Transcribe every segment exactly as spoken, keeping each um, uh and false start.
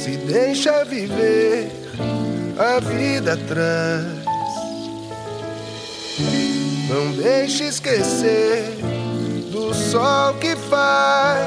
Se deixa viver, a vida traz. Não deixe esquecer do sol que faz.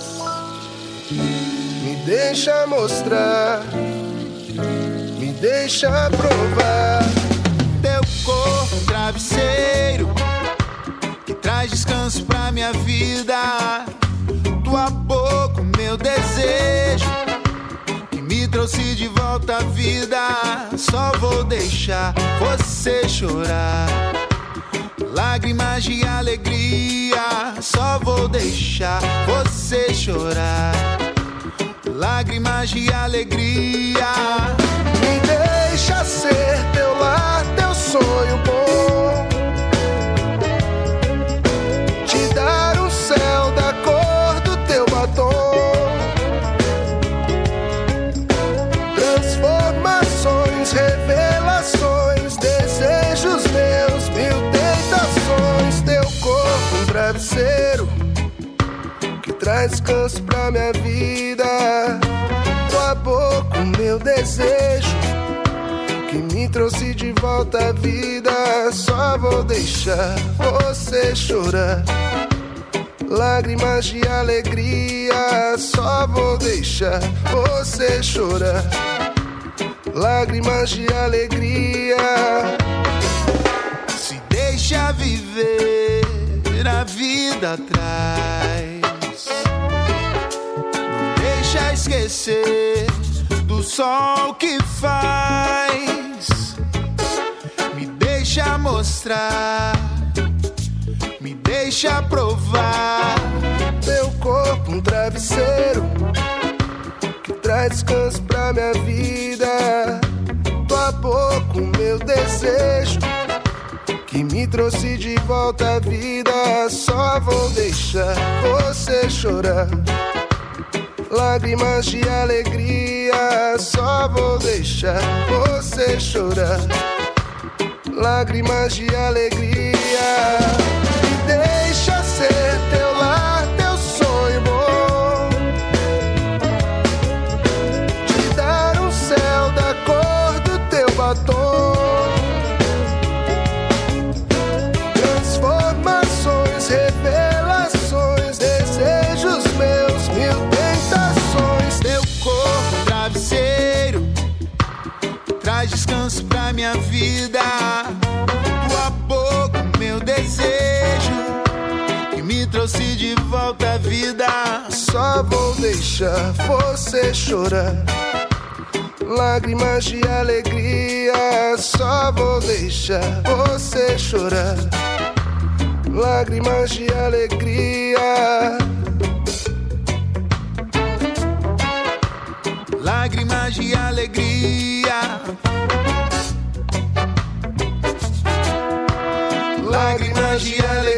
Me deixa mostrar, me deixa provar. Teu corpo, um travesseiro que traz descanso pra minha vida. Tua boca, o meu desejo que me trouxe de volta à vida. Só vou deixar você chorar, lágrimas de alegria. Só vou deixar você chorar, lágrimas de alegria. Me deixa ser teu lar, teu sonho bom, te dar um céu da cor do teu batom. Transformações, revelações, desejos meus, mil tentações. Teu corpo, um travesseiro que traz descanso pra minha vida. Tua boca, o meu desejo que me trouxe de volta à vida. Só vou deixar você chorar, lágrimas de alegria. Só vou deixar você chorar, lágrimas de alegria. Se deixa viver, a vida traz. Não deixa esquecer do sol que faz. Me deixa mostrar, me deixa provar. Teu corpo, um travesseiro que traz descanso pra minha vida. Tua boca, o meu desejo que me trouxe de volta à vida. Só vou deixar você chorar, lágrimas de alegria. Só vou deixar você chorar, lágrimas de alegria. Me deixa ser teu lar, teu sonho bom, te dar um céu da cor do teu batom. Transformações, revelações, desejos meus, mil tentações. Teu corpo, um travesseiro, traz descanso pra minha vida. Tua boca, meu desejo que me trouxe de volta à vida. Só vou deixar você chorar, lágrimas de alegria. Só vou deixar você chorar, lágrimas de alegria. Lágrimas de alegria, Lágrimas de alegria.